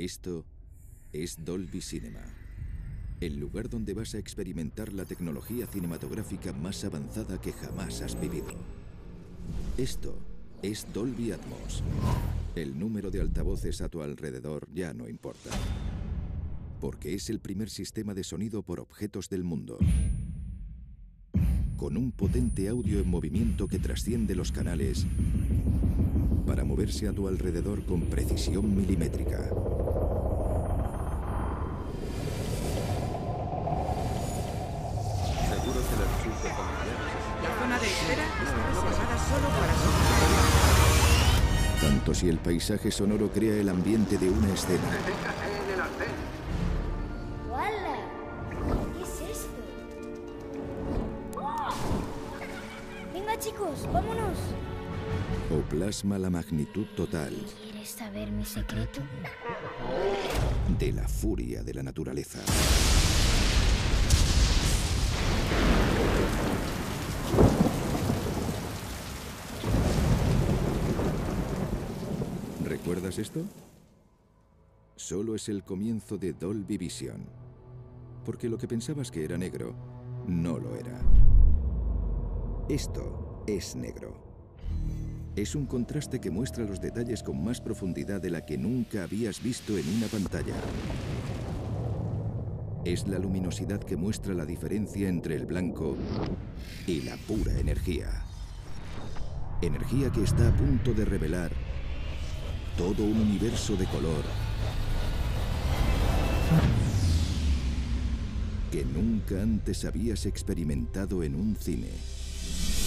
Esto es Dolby Cinema, el lugar donde vas a experimentar la tecnología cinematográfica más avanzada que jamás has vivido. Esto es Dolby Atmos. El número de altavoces a tu alrededor ya no importa, porque es el primer sistema de sonido por objetos del mundo, con un potente audio en movimiento que trasciende los canales para moverse a tu alrededor con precisión milimétrica. Seguro que les resulta familiar. La zona de espera está reservada solo para sonido. Tanto si el paisaje sonoro crea el ambiente de una escena, En el arcén. ¡Wala! ¿Qué es esto? ¡Oh! Venga, chicos, vámonos. o plasma la magnitud total ¿Quieres saber mi secreto? de la furia de la naturaleza. ¿Recuerdas esto? Solo es el comienzo de Dolby Vision, porque lo que pensabas que era negro, no lo era. Esto es negro. Es un contraste que muestra los detalles con más profundidad de la que nunca habías visto en una pantalla. Es la luminosidad que muestra la diferencia entre el blanco y la pura energía. Energía que está a punto de revelar todo un universo de color que nunca antes habías experimentado en un cine.